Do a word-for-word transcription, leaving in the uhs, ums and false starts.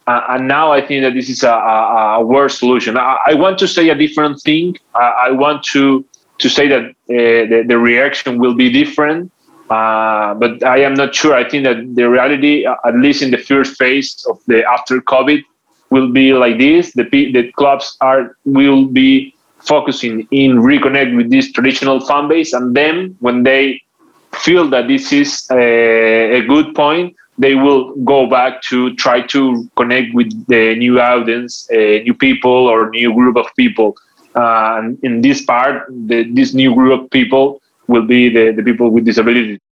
Uh, and now I think that this is a, a, a worse solution. I, I want to say a different thing. I, I want to to say that uh, the, the reaction will be different, uh, but I am not sure. I think that the reality, uh, at least in the first phase of the after COVID, will be like this. The the clubs are will be focusing in reconnect with this traditional fan base, and then when they feel that this is a, a good point, they will go back to try to connect with the new audience, uh, new people or new group of people. Uh, and in this part, the, this new group of people will be the, the people with disabilities.